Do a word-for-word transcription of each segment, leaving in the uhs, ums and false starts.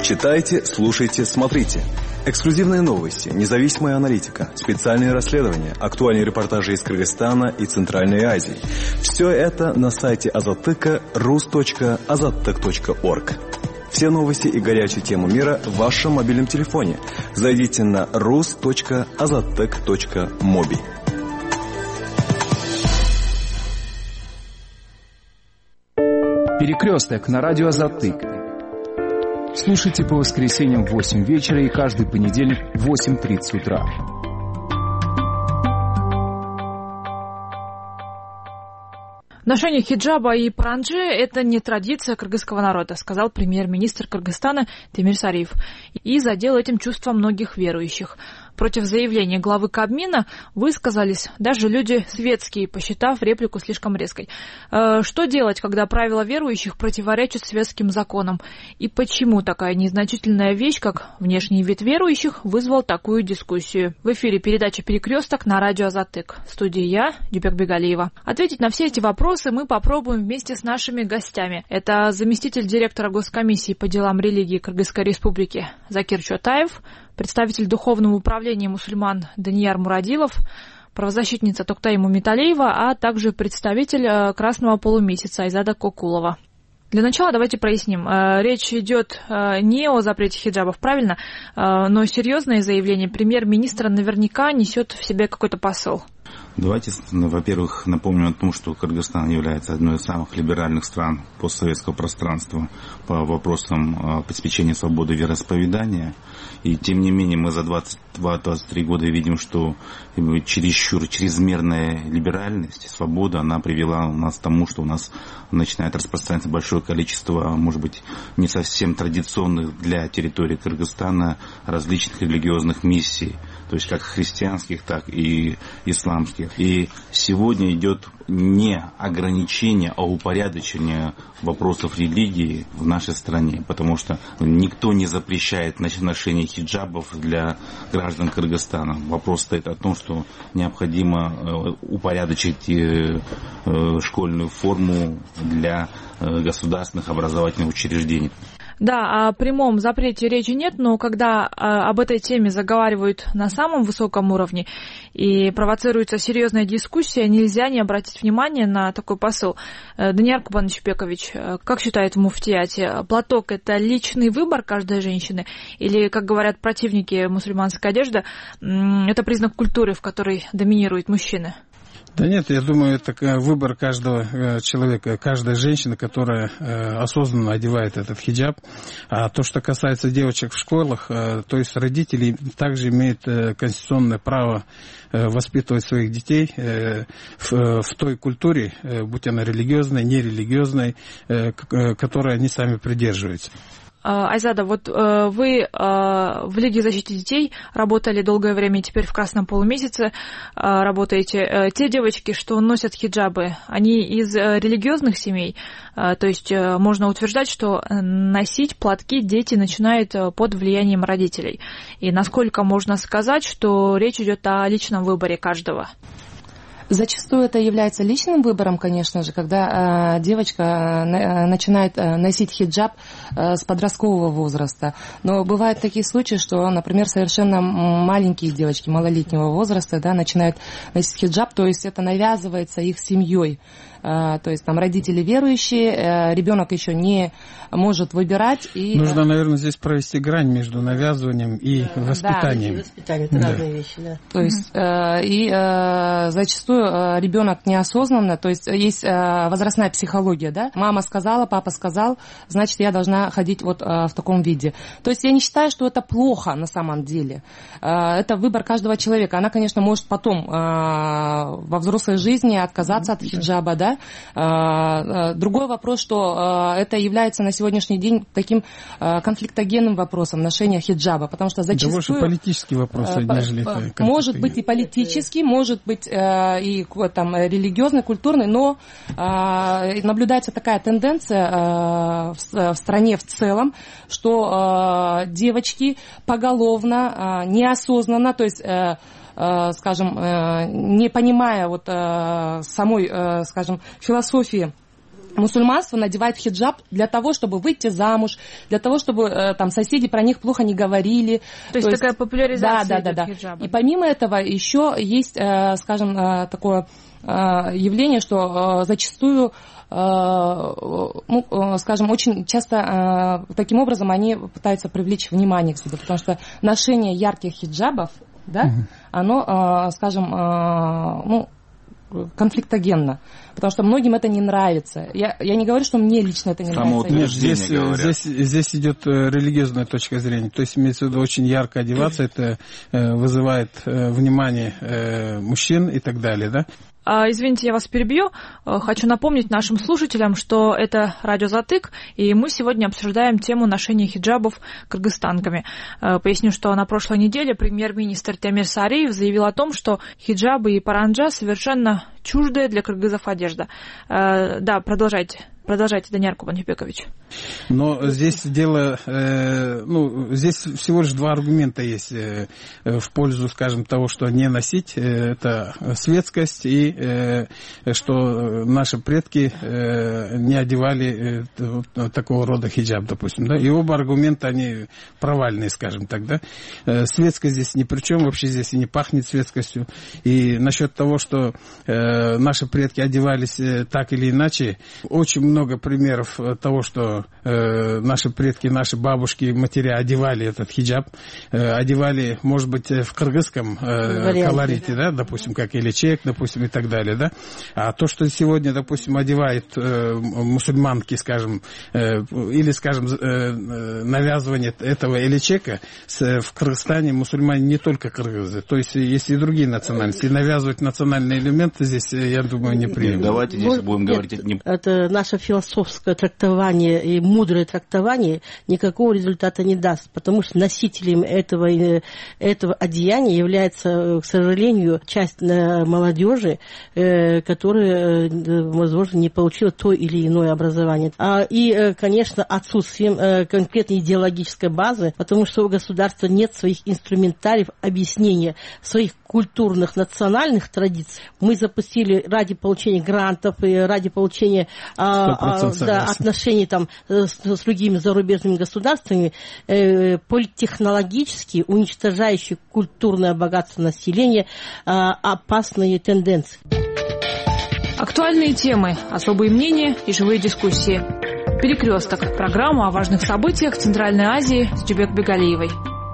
Читайте, слушайте, смотрите. Эксклюзивные новости, независимая аналитика, специальные расследования, актуальные репортажи из Кыргызстана и Центральной Азии. Все это на сайте Азаттыка рус точка азаттык точка орг. Все новости и горячие темы мира в вашем мобильном телефоне. Зайдите на рус точка азаттык точка моби. Перекресток на радио Азаттык. Слушайте по воскресеньям в восемь вечера и каждый понедельник в восемь тридцать утра. Ношение хиджаба и паранджи – это не традиция кыргызского народа, сказал премьер-министр Кыргызстана Темир Сариев. И задел этим чувства многих верующих. Против заявления главы Кабмина высказались даже люди светские, посчитав реплику слишком резкой. Э, что делать, когда правила верующих противоречат светским законам? И почему такая незначительная вещь, как внешний вид верующих, вызвал такую дискуссию? В эфире передача «Перекресток» на радио Азаттык. В студии я, Дюбек Бегалиева. Ответить на все эти вопросы мы попробуем вместе с нашими гостями. Это заместитель директора Госкомиссии по делам религии Кыргызской Республики Закир Чотаев, представитель Духовного управления мусульман Данияр Мурадилов, правозащитница Токтay Мумиталиева, а также представитель Красного полумесяца Айзада Кокулова. Для начала давайте проясним. Речь идет не о запрете хиджабов, правильно? Но серьезное заявление премьер-министра наверняка несет в себе какой-то посыл. Давайте, во-первых, напомним о том, что Кыргызстан является одной из самых либеральных стран постсоветского пространства по вопросам обеспечения свободы вероисповедания. И тем не менее мы за двадцать два - двадцать три года видим, что чересчур чрезмерная либеральность, свобода, она привела у нас к тому, что у нас начинает распространяться большое количество, может быть, не совсем традиционных для территории Кыргызстана различных религиозных миссий. То есть как христианских, так и исламских. И сегодня идет не ограничение, а упорядочение вопросов религии в нашей стране. Потому что никто не запрещает ношение хиджабов для граждан Кыргызстана. Вопрос стоит о том, что необходимо упорядочить школьную форму для государственных образовательных учреждений. Да, о прямом запрете речи нет, но когда а, об этой теме заговаривают на самом высоком уровне и провоцируется серьезная дискуссия, нельзя не обратить внимание на такой посыл. Данияр Кубанычбекович, как считает в муфтияте, платок – это личный выбор каждой женщины или, как говорят противники мусульманской одежды, это признак культуры, в которой доминируют мужчины? Да нет, я думаю, это выбор каждого человека, каждой женщины, которая осознанно одевает этот хиджаб. А то, что касается девочек в школах, то есть родители также имеют конституционное право воспитывать своих детей в, в той культуре, будь она религиозной, нерелигиозной, которой они сами придерживаются. Айзада, вот вы в Лиге защиты детей работали долгое время, и теперь в Красном полумесяце работаете. Те девочки, что носят хиджабы, они из религиозных семей? То есть можно утверждать, что носить платки дети начинают под влиянием родителей. И насколько можно сказать, что речь идет о личном выборе каждого? Зачастую это является личным выбором, конечно же, когда э, девочка э, начинает э, носить хиджаб э, с подросткового возраста. Но бывают такие случаи, что, например, совершенно маленькие девочки малолетнего возраста, да, начинают носить хиджаб, то есть это навязывается их семьей. Э, то есть там родители верующие, э, ребенок еще не может выбирать. И... Нужно, наверное, здесь провести грань между навязыванием и да, воспитанием. Да, воспитание, это да. разные вещи, да. То есть э, и э, зачастую ребенок неосознанно, то есть есть возрастная психология, да, мама сказала, папа сказал, значит, я должна ходить вот в таком виде. То есть я не считаю, что это плохо на самом деле. Это выбор каждого человека. Она, конечно, может потом во взрослой жизни отказаться от хиджаба, да. Другой вопрос, что это является на сегодняшний день таким конфликтогенным вопросом ношения хиджаба, потому что зачастую... Да больше политический вопрос, нежели... Может быть и политический, может быть и там религиозный, культурный, но э, наблюдается такая тенденция э, в, в стране в целом, что э, девочки поголовно, э, неосознанно, то есть э, э, скажем, э, не понимая вот э, самой, э, скажем, философии мусульманство надевают хиджаб для того, чтобы выйти замуж, для того, чтобы э, там соседи про них плохо не говорили. То, То есть, есть такая популяризация да, да, да, хиджаба. Да. И помимо этого еще есть, э, скажем, э, такое э, явление, что э, зачастую ну, скажем, очень часто таким образом они пытаются привлечь внимание к себе, потому что ношение ярких хиджабов, да, угу. оно, скажем, ну, конфликтогенно, потому что многим это не нравится. Я, я не говорю, что мне лично это не нравится. Нет, здесь, здесь, здесь идет религиозная точка зрения. То есть, имеется в виду, очень ярко одеваться, это вызывает внимание мужчин и так далее, да? Извините, я вас перебью. Хочу напомнить нашим слушателям, что это радио «Затык», и мы сегодня обсуждаем тему ношения хиджабов кыргызстанками. Поясню, что на прошлой неделе премьер-министр Темир Сариев заявил о том, что хиджабы и паранджа совершенно чуждая для кыргызов одежда. Да, продолжайте. Продолжайте, Данияр Кубанбекович. Но здесь дело, э, ну, здесь всего лишь два аргумента есть э, в пользу, скажем, того, что не носить. Э, это светскость и э, что наши предки э, не одевали э, такого рода хиджаб, допустим. Да? И оба аргумента, они провальные, скажем так. Да? Э, светскость здесь ни при чем, вообще здесь и не пахнет светскостью. И насчет того, что э, наши предки одевались э, так или иначе, очень много примеров того, что э, наши предки, наши бабушки, матеря одевали этот хиджаб, э, одевали, может быть, в кыргызском э, колорите, да, допустим, как илечек, допустим, и так далее, да. А то, что сегодня, допустим, одевают э, мусульманки, скажем, э, или, скажем, э, навязывание этого илечека с, в Кыргызстане мусульмане не только кыргызы, то есть есть и другие национальности. И навязывать национальные элементы здесь, я думаю, не принято. Давайте здесь вот, будем нет, говорить... Не... Это наша философское трактование и мудрое трактование никакого результата не даст, потому что носителем этого, этого одеяния является, к сожалению, часть молодежи, которая, возможно, не получила то или иное образование. И, конечно, отсутствием конкретной идеологической базы, потому что у государства нет своих инструментариев объяснения своих культурных, национальных традиций. Мы запустили ради получения грантов и ради получения а, да, отношений там, с, с другими зарубежными государствами э, политтехнологически уничтожающие культурное богатство населения э, опасные тенденции. Актуальные темы, особые мнения и живые дискуссии. Перекресток. Программа о важных событиях Центральной Азии с Джубек Бегалиевой.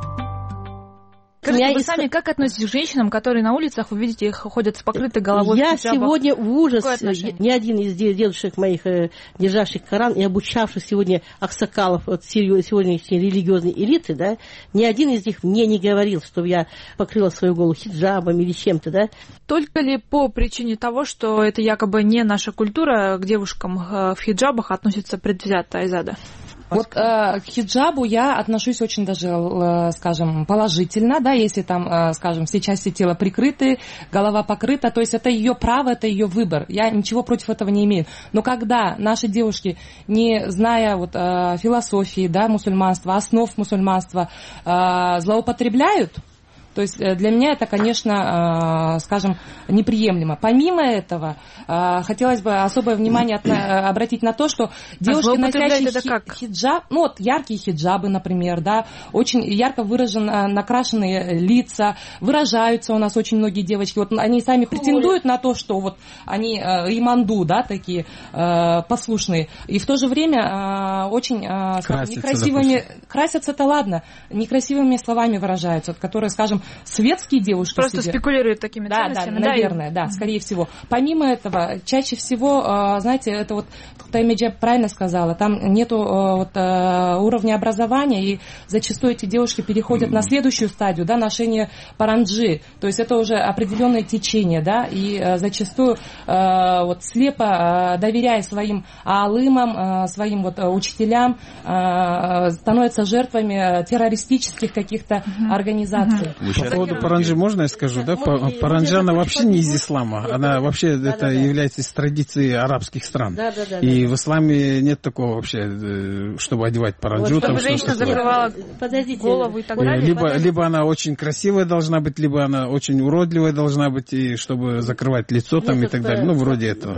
Скажите, вы сами как относитесь к женщинам, которые на улицах, вы видите, их ходят с покрытой головой? Я сегодня в ужас, ни один из дедушек моих, державших Коран и обучавших сегодня аксакалов от сегодняшней религиозной элиты, да, ни один из них мне не говорил, чтобы я покрыла свою голову хиджабом или чем-то, да. Только ли по причине того, что это якобы не наша культура, к девушкам в хиджабах относится предвзято, Айзада? Вот э, к хиджабу я отношусь очень даже, э, скажем, положительно, да, если там, э, скажем, все части тела прикрыты, голова покрыта, то есть это ее право, это ее выбор, я ничего против этого не имею. Но когда наши девушки, не зная вот, э, философии, да, мусульманства, основ мусульманства, э, злоупотребляют, то есть для меня это, конечно, скажем, неприемлемо. Помимо этого, хотелось бы особое внимание обратить на то, что девушки, а носящие это как? хиджаб, ну вот яркие хиджабы, например, да, очень ярко выраженно накрашенные лица, выражаются у нас очень многие девочки, вот они сами претендуют на то, что вот они иманду, да, такие послушные, и в то же время очень скажем, некрасивыми, допустим. Красятся-то ладно, некрасивыми словами выражаются, которые, скажем, светские девушки просто себе... спекулируют такими да, ценностями. Да, наверное, да, да, скорее всего. Помимо этого, чаще всего, знаете, это вот Таймеджа правильно сказала, там нету вот, уровня образования, и зачастую эти девушки переходят на следующую стадию, да, ношение паранджи, то есть это уже определенное течение, да, и зачастую вот слепо доверяя своим аалымам, своим вот учителям, становятся жертвами террористических каких-то uh-huh. организаций. Uh-huh. По поводу паранджи можно я скажу, да? Паранджа, она вообще не из ислама, она вообще да, это да, является из традиции арабских стран. Да, да, да, и да. в исламе нет такого вообще, чтобы одевать паранджу. Вот, там, чтобы женщина закрывала голову и так далее. Либо, либо она очень красивая должна быть, либо она очень уродливая должна быть, и чтобы закрывать лицо там нет, и так далее. Ну, вроде этого.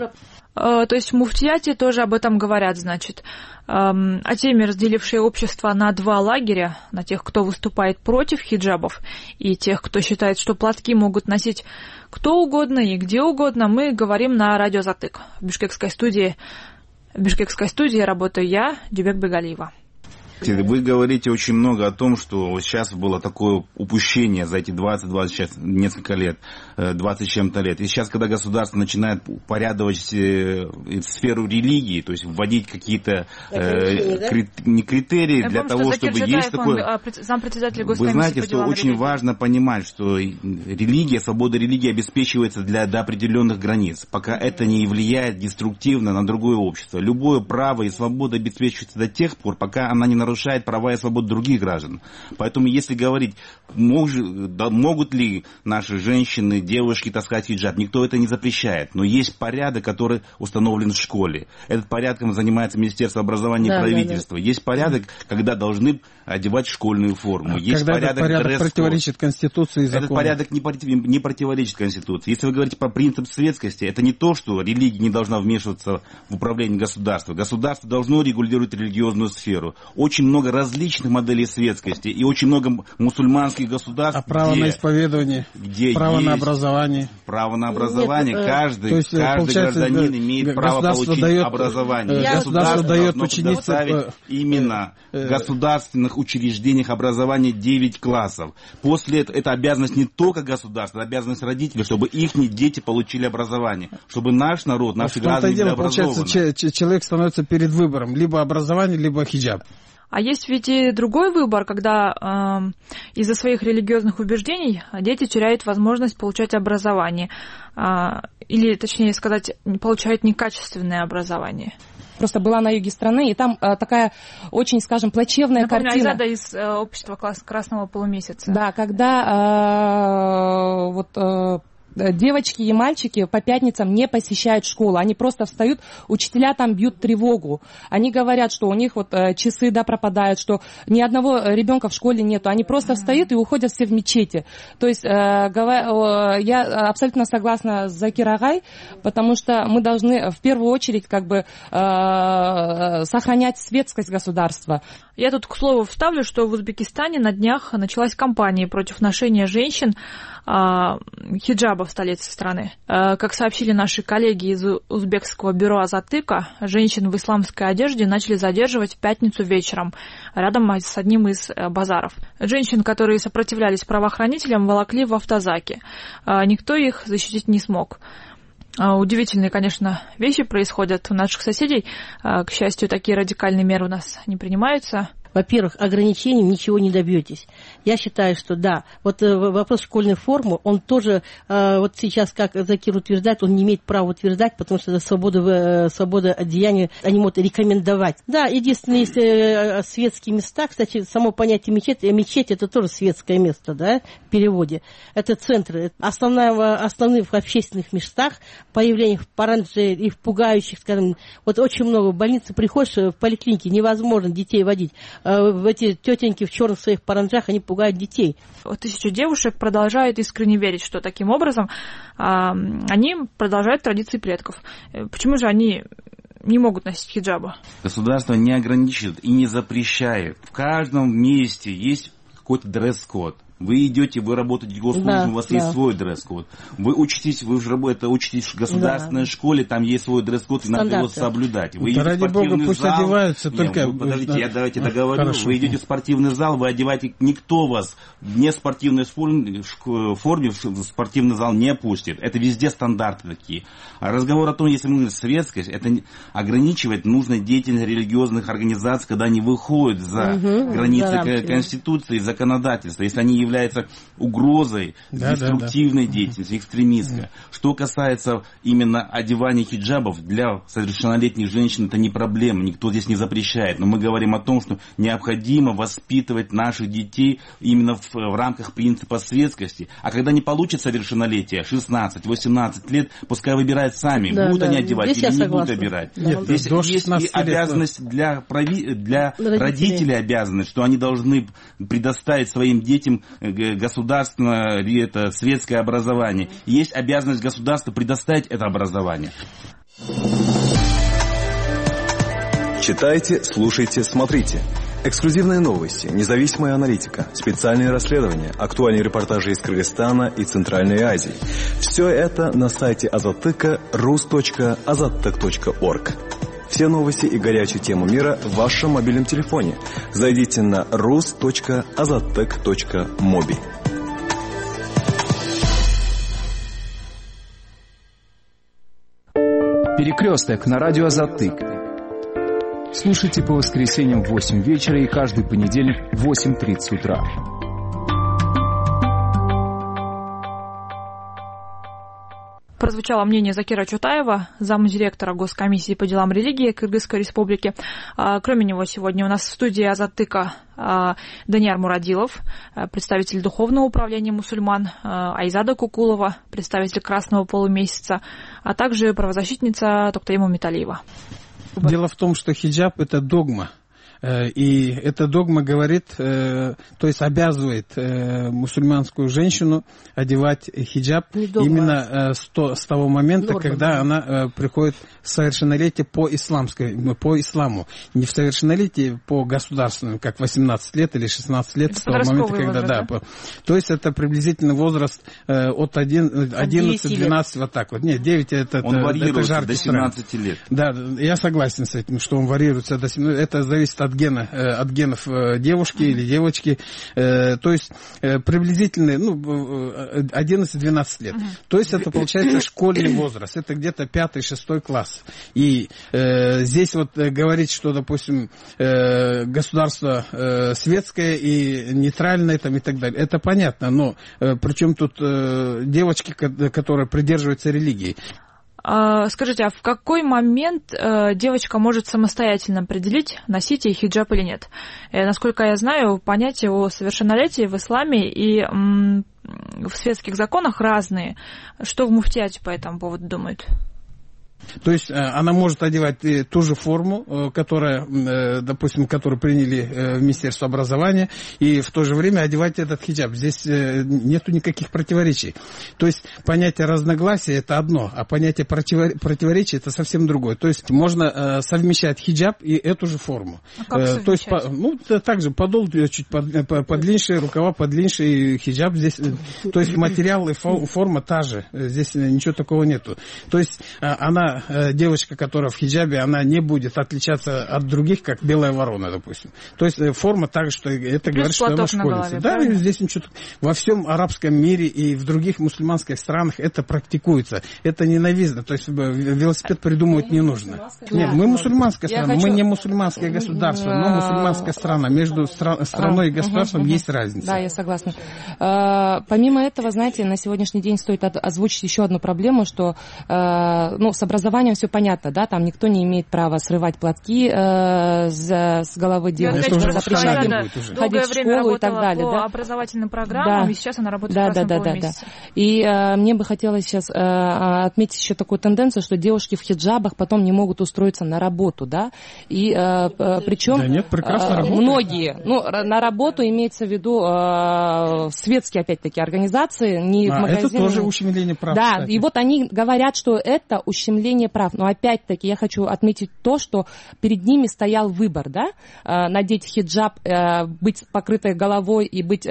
То есть в муфтияте тоже об этом говорят, значит. О теме, разделившей общество на два лагеря, на тех, кто выступает против хиджабов, и тех, кто считает, что платки могут носить кто угодно и где угодно, мы говорим на радио Затык. В бишкекской студии, в бишкекской студии работаю я, Дюбек Бегалиева. Вы говорите очень много о том, что сейчас было такое упущение за эти двадцать, двадцать, сейчас несколько лет, двадцать чем-то лет. И сейчас, когда государство начинает упорядочивать сферу религии, то есть вводить какие-то э, да? крит, не критерии Я для помню, того, чтобы есть такое... Вы знаете, что очень религии. важно понимать, что религия, свобода религии обеспечивается для, до определенных границ, пока mm-hmm. это не влияет деструктивно на другое общество. Любое право и свобода обеспечивается до тех пор, пока она не нарушает нарушает права и свободы других граждан. Поэтому, если говорить, мож, да, могут ли наши женщины, девушки таскать хиджаб, никто это не запрещает. Но есть порядок, который установлен в школе. Этот порядком занимается Министерство образования да, и правительства. Да, да. Есть порядок, когда должны одевать школьную форму. А есть когда порядок, этот порядок противоречит Конституции и закону. Этот порядок не, не противоречит Конституции. Если вы говорите по принципу светскости, это не то, что религия не должна вмешиваться в управление государством. Государство должно регулировать религиозную сферу. Очень много различных моделей светскости и очень много мусульманских государств. А право где, на исповедание, где право есть на образование. Право на образование. Нет, каждый, есть, каждый гражданин имеет право получить дает, образование. Государство, государство дает ученицам именно в государственных учреждениях образования девять классов. После этого это обязанность не только государства, это обязанность родителей, чтобы их дети получили образование. Чтобы наш народ, наши а граждане были образованы. Получается, человек становится перед выбором. Либо образование, либо хиджаб. А есть ведь и другой выбор, когда э, из-за своих религиозных убеждений дети теряют возможность получать образование. Э, или, точнее сказать, получают некачественное образование. Просто была на юге страны, и там э, такая очень, скажем, плачевная Напомню, картина. Айзада из э, общества класс, Красного полумесяца. Да, когда э, вот... Э, девочки и мальчики по пятницам не посещают школу. Они просто встают, учителя там бьют тревогу. Они говорят, что у них вот часы да, пропадают, что ни одного ребенка в школе нету. Они просто встают и уходят все в мечети. То есть я абсолютно согласна с Закир Агай, потому что мы должны в первую очередь как бы сохранять светскость государства. Я тут, к слову, вставлю, что в Узбекистане на днях началась кампания против ношения женщин хиджаба в столице страны. Как сообщили наши коллеги из узбекского бюро Азатыка, женщин в исламской одежде начали задерживать в пятницу вечером рядом с одним из базаров. Женщин, которые сопротивлялись правоохранителям, волокли в автозаки. Никто их защитить не смог. Удивительные, конечно, вещи происходят у наших соседей. К счастью, такие радикальные меры у нас не принимаются. Во-первых, ограничением ничего не добьетесь. Я считаю, что да, вот э, вопрос школьной формы, он тоже, э, вот сейчас, как Закир утверждает, он не имеет права утверждать, потому что это свобода, э, свобода одеяния, они могут рекомендовать. Да, единственное, есть э, светские места, кстати, само понятие мечеть, мечеть это тоже светское место, да, в переводе. Это центры. Основная, основные в общественных местах, появление в паранже и в пугающих, скажем, вот очень много в больнице приходишь, в поликлинике невозможно детей водить. Эти тетеньки в черных своих паранджах, они пугают детей. Тысячи девушек продолжают искренне верить, что таким образом а, они продолжают традиции предков. Почему же они не могут носить хиджаба? Государство не ограничивает и не запрещает. В каждом месте есть какой-то дресс-код. Вы идете, вы работаете в госслужбе, да, у вас да. есть свой дресс-код. Вы учитесь, вы же это учитесь в государственной да. школе, там есть свой дресс-код, и надо его соблюдать. Вы да ради бога, пусть зал, одеваются нет, только... Вы, подождите, да. я давайте договорю. Хорошо. Вы идете в спортивный зал, вы одеваете, никто вас в неспортивной форме в спортивный зал не пустит. Это везде стандарты такие. А разговор о том, если мы говорим светскость, это ограничивать нужно деятельность религиозных организаций, когда они выходят за угу, границы за Конституции и законодательства. Если они являются угрозой да, деструктивной да, да. деятельности, экстремистской. Что касается именно одевания хиджабов для совершеннолетних женщин, это не проблема, никто здесь не запрещает. Но мы говорим о том, что необходимо воспитывать наших детей именно в, в рамках принципа светскости. А когда не получат совершеннолетие, шестнадцать-восемнадцать лет, пускай выбирают сами, да, будут да. они одевать здесь или не будут выбирать. Да. Здесь До есть и обязанность для, прави... для родителей. родителей, обязанность, что они должны предоставить своим детям государственное, это светское образование. Есть обязанность государства предоставить это образование. Читайте, слушайте, смотрите. Эксклюзивные новости, независимая аналитика, специальные расследования, актуальные репортажи из Кыргызстана и Центральной Азии. Все это на сайте Азаттыка рус точка азаттык точка орг. Все новости и горячую тему мира в вашем мобильном телефоне. Зайдите на рус точка азаттык точка моби. Перекресток на радио Азаттык. Слушайте по воскресеньям в восемь вечера и каждый понедельник в восемь тридцать утра. Прозвучало мнение Закира Чутаева, замдиректора Госкомиссии по делам религии Кыргызской Республики. Кроме него, сегодня у нас в студии Азаттыка Данияр Мурадилов, представитель Духовного управления мусульман, Айзада Кукулова, представитель Красного полумесяца, а также правозащитница Токтаима Металиева. Дело в том, что хиджаб – это догма. И эта догма говорит, то есть обязывает мусульманскую женщину одевать хиджаб именно с, то, с того момента, Норма. когда она приходит в совершеннолетие по исламской, по исламу. Не в совершеннолетие по государственному, как восемнадцать лет или шестнадцать лет, с того момента, когда... Возраст, да, да? То есть это приблизительно возраст от одиннадцати-двенадцати, вот так вот. Нет, девять это... Он это, варьируется это до семнадцати лет. Да, я согласен с этим, что он варьируется до семнадцати. Это зависит от гена, от генов девушки или девочки, то есть приблизительно ну, одиннадцать-двенадцать лет. То есть это получается школьный возраст, это где-то пятый-шестой класс. И э, здесь вот говорить, что, допустим, э, государство э, светское и нейтральное там, и так далее, это понятно, но э, причем тут э, девочки, которые придерживаются религии. Скажите, а в какой момент э, девочка может самостоятельно определить, носить ей хиджаб или нет? Э, насколько я знаю, понятия о совершеннолетии в исламе и м, в светских законах разные. Что в муфтияте по этому поводу думают? То есть она может одевать ту же форму, которая, допустим, которую приняли в Министерство образования, и в то же время одевать этот хиджаб. Здесь нету никаких противоречий. То есть понятие разногласия – это одно, а понятие противоречия – это совсем другое. То есть можно совмещать хиджаб и эту же форму. А как совмещать? То есть, ну, также подол чуть подлиннее, рукава подлиннее, хиджаб здесь. То есть материал и форма та же. Здесь ничего такого нету. То есть она девочка, которая в хиджабе, она не будет отличаться от других, как белая ворона, допустим. То есть форма так, что это плюс говорит, что она школьница. Да, и здесь ничего. Во всем арабском мире и в других мусульманских странах это практикуется. Это ненавистно. То есть велосипед придумывать не нужно. Нет, мы мусульманская страна, мы не мусульманское государство, но мусульманская страна. Между страной и государством есть разница. Да, я согласна. Помимо этого, знаете, на сегодняшний день стоит озвучить еще одну проблему, что ну, с образованием все понятно, да, там никто не имеет права срывать платки э, с, с головы девушки, запрещать им ходить в школу и так далее. По да? образовательным программам, да. И сейчас она работает да, в Красном да, да, полумесяце. Да, да. И э, мне бы хотелось сейчас э, отметить еще такую тенденцию, что девушки в хиджабах потом не могут устроиться на работу, да, и э, причем да нет, прекрасно э, многие, ну, на работу имеется в виду э, светские, опять-таки, организации, не а, в магазине. Это тоже ущемление прав. Да, кстати. И вот они говорят, что это ущемление прав. Но опять-таки я хочу отметить то, что перед ними стоял выбор, да, надеть хиджаб, быть покрытой головой и быть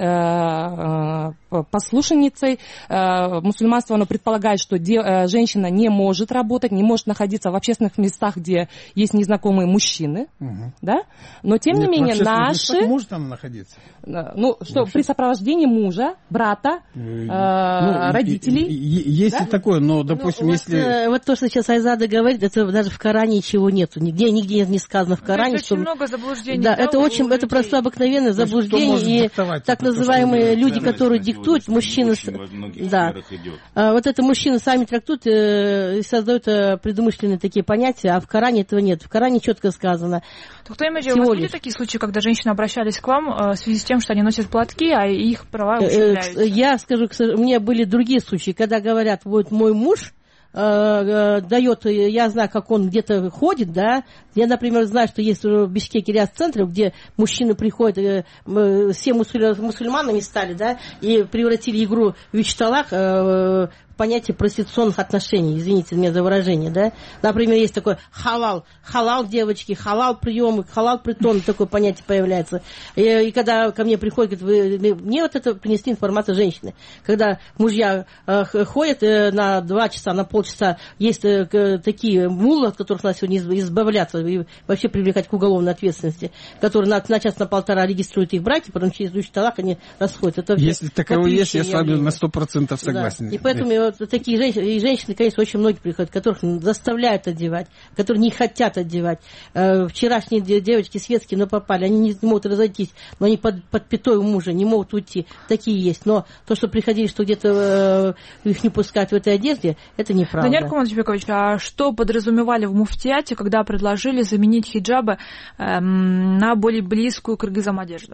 послушницей. Мусульманство, оно предполагает, что женщина не может работать, не может находиться в общественных местах, где есть незнакомые мужчины, угу. да, но тем Нет, не менее наши... может там находиться? Ну, что при сопровождении мужа, брата, ну, родителей. Есть да? и такое, но, допустим, ну, если... Вот, вот то, что сейчас Айзада говорит, это даже в Коране ничего нету. Нигде, нигде не сказано в Коране. Это что... очень много заблуждений. Да, да это очень, это просто обыкновенное заблуждение. И так называемые люди, которые диктуют, мужчины... Да. А, вот это мужчины сами трактуют э, и создают э, предумышленные такие понятия, а в Коране этого нет. В Коране четко сказано. Токтаимаджи, у вас были такие случаи, когда женщины обращались к вам э, в связи с тем, что они носят платки, а их права ущемляются? Я скажу, у меня были другие случаи, когда говорят, вот мой муж дает, я знаю, как он где-то ходит, да, я, например, знаю, что есть в Бишкеке ряд центров, где мужчины приходят, все мусуль... мусульманами стали, да, и превратили игру в Вичталах понятие проституционных отношений, извините меня за выражение, да. Например, есть такое халал, халал девочки, халал приемы, халал притон, такое понятие появляется. И, и когда ко мне приходят, говорят, вы, мне вот это принесли информацию женщины, когда мужья э, ходят э, на два часа, на полчаса, есть э, такие муллы, от которых надо сегодня избавляться и вообще привлекать к уголовной ответственности, которые на, на час, на полтора регистрируют их браки, потом через следующий талак они расходятся. Это если таково есть, я с вами на сто процентов согласен. Да. И поэтому да. вот такие женщины, и женщины, конечно, очень многие приходят, которых заставляют одевать, которые не хотят одевать. Э, вчерашние девочки светские, но попали, они не могут разойтись, но они под, под пятой у мужа, не могут уйти. Такие есть. Но то, что приходили, что где-то э, их не пускают в этой одежде, это неправда. Даниэль Куманович, а что подразумевали в муфтиате, когда предложили заменить хиджабы э, на более близкую к кыргызам одежду?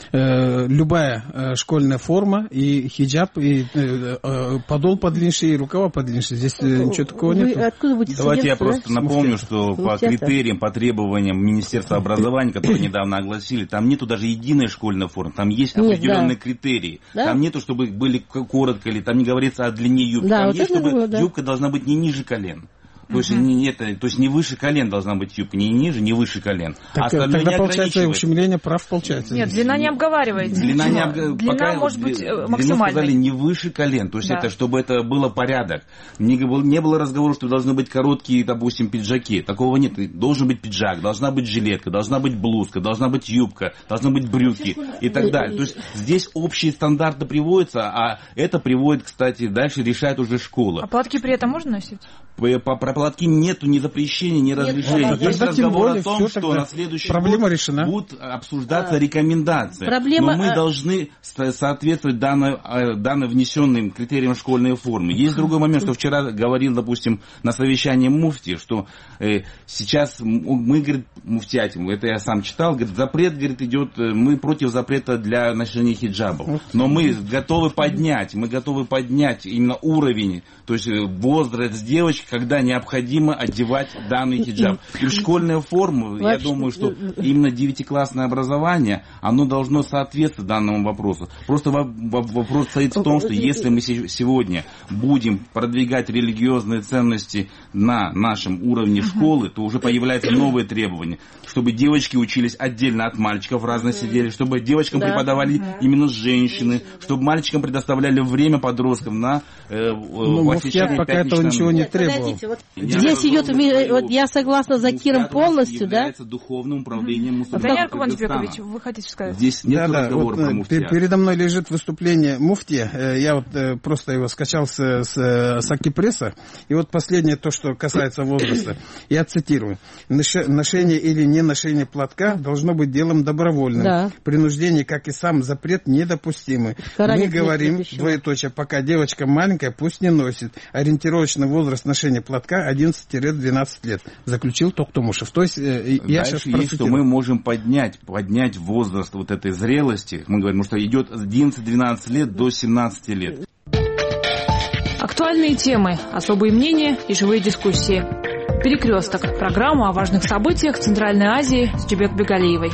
Э, любая э, школьная форма и хиджаб, и э, э, подол подлиннее, и рукава подлиннее. Здесь э, ничего такого Вы нет. Давайте я просто да? напомню, что Муфтиата. по критериям, по требованиям Министерства образования, которые недавно огласили, там нету даже единой школьной формы, там есть Нет, определенные да. критерии. Да? Там нету, чтобы были коротко, или там не говорится о длине юбки, Да, там вот есть, это чтобы было, да. юбка должна быть не ниже колен. То, Uh-huh. есть, не, это, то есть не выше колен должна быть юбка, не ниже, не выше колен. Так, а тогда не получается ущемление прав получается. Нет, длина не обговаривается. Длина, не обг... длина Пока может быть длину максимальной. сказали не выше колен, то есть да. это, чтобы это было порядок. Не, не было разговора, что должны быть короткие, допустим, пиджаки. Такого нет. Должен быть пиджак, должна быть жилетка, должна быть блузка, должна быть юбка, должны быть брюки и так далее. То есть здесь общие стандарты приводятся, а это приводит, кстати, дальше решает уже школа. А платки при этом можно носить? По, по, про платки нету ни запрещения, ни разрешения. Нет, Есть тогда тем разговор более, о том, все, что на следующий проблема год решена. будут обсуждаться А, рекомендации. проблема, Но мы а... должны соответствовать данной, данной внесенным критериям школьной формы. Есть другой момент, что вчера говорил, допустим, на совещании муфти, что э, сейчас мы, говорит, муфтиатим, это я сам читал, говорит, запрет, говорит, идет, мы против запрета для ношения хиджабов. Но мы готовы поднять, мы готовы поднять именно уровень, то есть возраст девочки, когда необходимо одевать данный хиджаб. И школьная форма, я думаю, что именно девятиклассное образование, оно должно соответствовать данному вопросу. Просто вопрос стоит в том, что если мы сегодня будем продвигать религиозные ценности на нашем уровне школы, то уже появляются новые требования. Чтобы девочки учились отдельно от мальчиков, разно сидели, чтобы девочкам да. преподавали именно женщины, чтобы мальчикам предоставляли время подросткам на э, ну, муфтиат пока этого ничего не требовал. Вот здесь идет, вот я согласна с Закиром полностью, да? является духовным управлением мусульман. Даниэль Куманович, вы хотите сказать? Здесь нет да, разговора да, про вот, муфтиат. Передо мной лежит выступление муфти. Я вот просто его скачал с, с, с Акипресса. И вот последнее, то, что касается возраста. Я цитирую. Ношение или не ношение платка должно быть делом добровольным. Да. Принуждение, как и сам запрет, недопустимы. Мы говорим, двоеточие, пока девочка маленькая, пусть не носит. Ориентировочный возраст ношения платка одиннадцать-двенадцать лет. Заключил Токтамушев. То есть я дальше сейчас есть, что мы можем поднять, поднять возраст вот этой зрелости. Мы говорим, что идет с одиннадцати-двенадцати лет до семнадцати лет. Актуальные темы, особые мнения и живые дискуссии. Перекресток. Программа о важных событиях Центральной Азии с Джибек Бегалиевой.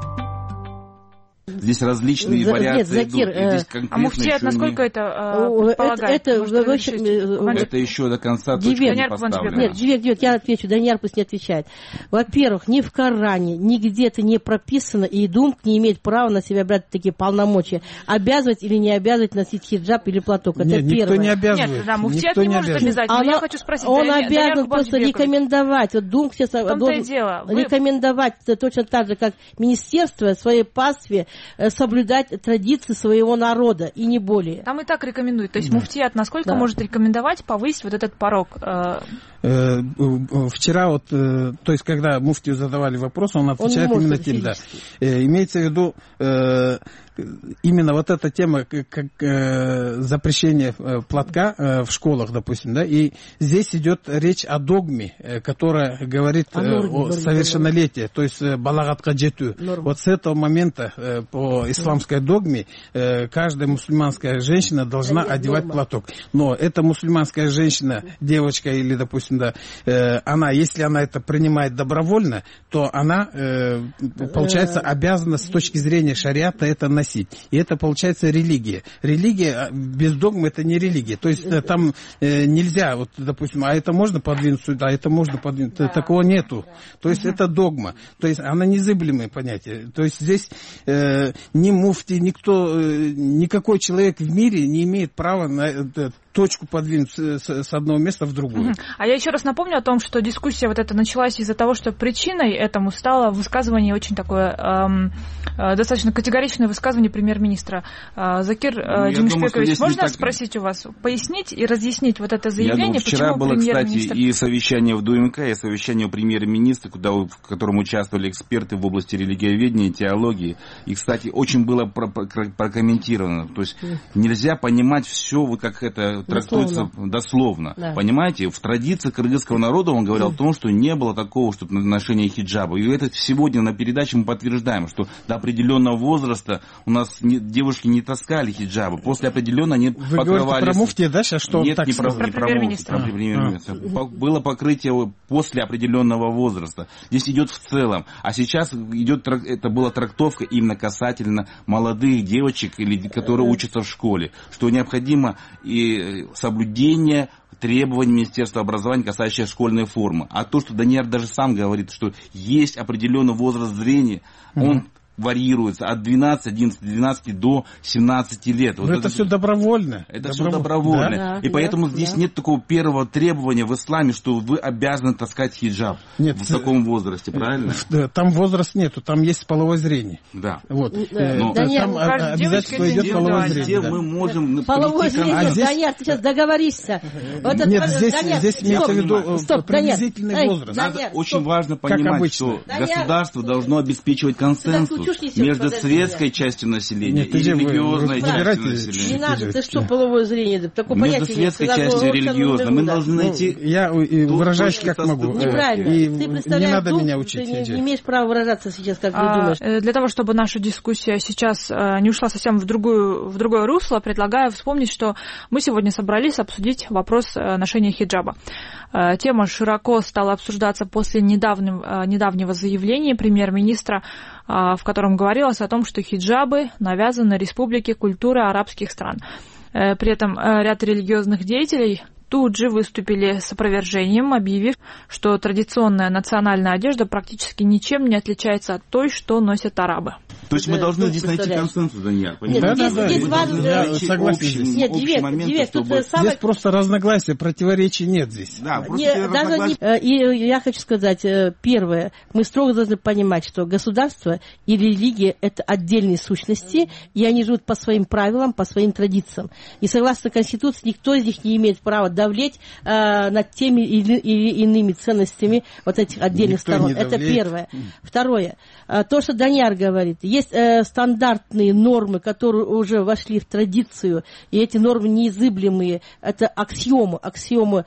Здесь различные За, вариации нет, Закир, идут. Здесь а муфтиат насколько не... это э, предполагает? Это, это, Может, это, это еще до конца Дивек, точка не поставлена. Нет, Дивек, Дивек, я отвечу, Даниэль пусть не отвечает. Во-первых, ни в Коране, нигде-то не прописано, и Думк не имеет права на себя брать такие полномочия. Обязывать или не обязывать носить хиджаб или платок. Это нет, первое. Никто не обязывает. Нет, да, муфтиат не, не может обязать. Она, я хочу спросить, он Даниэль, обязан Даниэль просто рекомендовать. Вот Думк сейчас должен дело. Вы... рекомендовать точно так же, как министерство своей пастве соблюдать традиции своего народа, и не более. Там и так рекомендуют. То есть муфтиат насколько да. может рекомендовать повысить вот этот порог? Вчера вот, то есть когда муфтию задавали вопрос, он отвечает он именно тем, да. Имеется в виду именно вот эта тема, как э, запрещение э, платка э, в школах, допустим, да, и здесь идет речь о догме, э, которая говорит э, о совершеннолетии, то есть э, балагатка джету. Вот с этого момента э, по исламской догме э, каждая мусульманская женщина должна одевать платок. Но эта мусульманская женщина, девочка или, допустим, допустим, да, э, она, если она это принимает добровольно, то она, э, получается, обязана с точки зрения шариата это носить. И это, получается, религия. Религия без догмы это не религия. То есть э, там э, нельзя, вот, допустим, а это можно подвинуть сюда, а это можно подвинуть. Да. Такого нету. То есть это догма. То есть она незыблемое понятие. То есть здесь э, ни муфти, никто, э, никакой человек в мире не имеет права на это, точку подвинуть с, с одного места в другое. Uh-huh. А я еще раз напомню о том, что дискуссия вот эта началась из-за того, что причиной этому стало высказывание, очень такое эм, э, достаточно категоричное высказывание премьер-министра. Э, Закир э, ну, Джумишбекович, можно так... спросить у вас, пояснить и разъяснить вот это заявление? Я думаю, вчера было, кстати, и совещание в ДУМК, и совещание у премьер-министра, куда, в котором участвовали эксперты в области религиоведения, теологии. И, кстати, очень было прокомментировано. То есть нельзя понимать все, вот как это трактуется дословно. дословно да. Понимаете, в традиции кыргызского народа он говорил mm. о том, что не было такого, что ношение хиджаба. И это сегодня на передаче мы подтверждаем, что до определенного возраста у нас не, девушки не таскали хиджабы. После определенного они Вы покрывались... Вы говорите про муфти, да, сейчас что Нет, он так не про, сказал? не про муфти, про премьер-министра. А. Было покрытие после определенного возраста. Здесь идет в целом. А сейчас идет, это была трактовка именно касательно молодых девочек, или, которые учатся в школе, что необходимо и соблюдение требований Министерства образования, касающихся школьной формы. А то, что Данияр даже сам говорит, что есть определенный возраст зрения, mm-hmm. он варьируется от двенадцати, одиннадцати, двенадцати до семнадцати лет. Вот это, это все добровольно. Это Добровол... все добровольно. Да? И да, поэтому да, здесь да. нет такого первого требования в исламе, что вы обязаны таскать хиджаб нет, в таком возрасте, правильно? Там возраст нету, там есть половое зрение. Да. Вот. Да, Но... да, там нет, обязательно идет половое зрение. Да. Мы можем половое зрение, а здесь... Данияр, ты сейчас договоришься. Вот нет, это... здесь, Данияр, здесь имеется в виду стоп, приблизительный Данияр, возраст. Надо Данияр, очень важно понимать, что Данияр, государство должно обеспечивать консенсус между светской частью населения Нет, и религиозной частью населения. Не надо, ты что, половое зрение? Такое Между светской частью и религиозной. Мы должны найти... Я выражаюсь как могу. Неправильно. Ты представляешь, не надо меня учить. Ты не имеешь права выражаться сейчас, как ты думаешь. Для того, чтобы наша дискуссия сейчас не ушла совсем в другую, в другое русло, предлагаю вспомнить, что мы сегодня собрались обсудить вопрос ношения хиджаба. Тема широко стала обсуждаться после недавнего, недавнего заявления премьер-министра, в котором говорилось о том, что хиджабы навязаны республике культуры арабских стран. При этом ряд религиозных деятелей тут же выступили с опровержением, объявив, что традиционная национальная одежда практически ничем не отличается от той, что носят арабы. То есть мы да, должны здесь найти консенсус, Данияр. Нет, да, здесь, да, здесь да, важно... Я согласен. Нет, Дивет, момент, Дивет, тут чтобы... самое... Здесь просто разногласия, противоречий нет здесь. Да, просто не, разногласия... не... И я хочу сказать, первое, мы строго должны понимать, что государство и религия – это отдельные сущности, и они живут по своим правилам, по своим традициям. И согласно Конституции, никто из них не имеет права давлеть э, над теми или, или иными ценностями вот этих отдельных никто сторон. Это первое. Второе, э, то, что Данияр говорит, есть э, стандартные нормы, которые уже вошли в традицию, и эти нормы неизыблемые, это аксиомы, аксиомы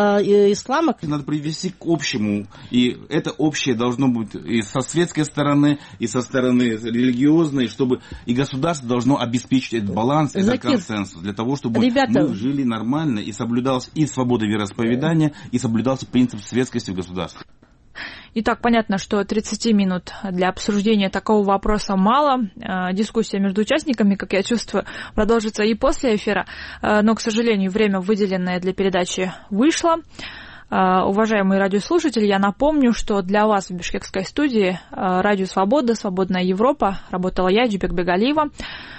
э, ислама. Надо привести к общему, и это общее должно быть и со светской стороны, и со стороны религиозной, чтобы и государство должно обеспечить этот баланс, этот Закир, консенсус, для того, чтобы ребята, мы жили нормально, и соблюдалась и свобода вероисповедания, и соблюдался принцип светскости в государстве. Итак, понятно, что тридцать минут для обсуждения такого вопроса мало. Дискуссия между участниками, как я чувствую, продолжится и после эфира. Но, к сожалению, время, выделенное для передачи, вышло. Уважаемые радиослушатели, я напомню, что для вас в бишкекской студии Радио Свобода, Свободная Европа, работала я, Джибек Бегалиева.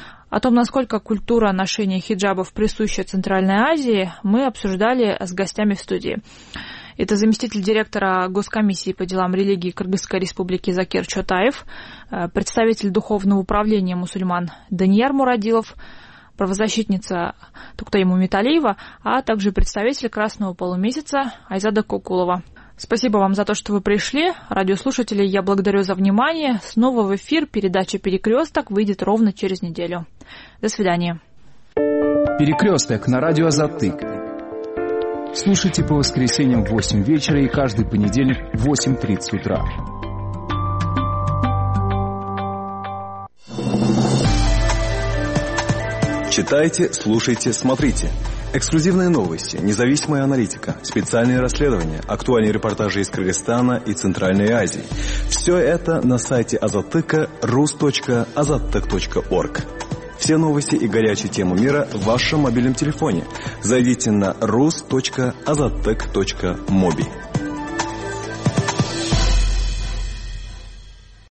О том, насколько культура ношения хиджабов присуща Центральной Азии, мы обсуждали с гостями в студии. Это заместитель директора Госкомиссии по делам религии Кыргызской республики Закир Чотаев, представитель Духовного управления мусульман Данияр Мурадилов, правозащитница Туктаи Мумиталиева, а также представитель Красного полумесяца Айзада Кокулова. Спасибо вам за то, что вы пришли. Радиослушатели, я благодарю за внимание. Снова в эфир передача «Перекресток» выйдет ровно через неделю. До свидания. «Перекресток» на радио Азаттык. Слушайте по воскресеньям в восемь вечера и каждый понедельник в восемь тридцать утра. Читайте, слушайте, смотрите. Эксклюзивные новости, независимая аналитика, специальные расследования, актуальные репортажи из Кыргызстана и Центральной Азии. Все это на сайте Азаттыка рус точка азаттык точка орг. Все новости и горячие темы мира в вашем мобильном телефоне. Зайдите на рус точка азаттык точка моби.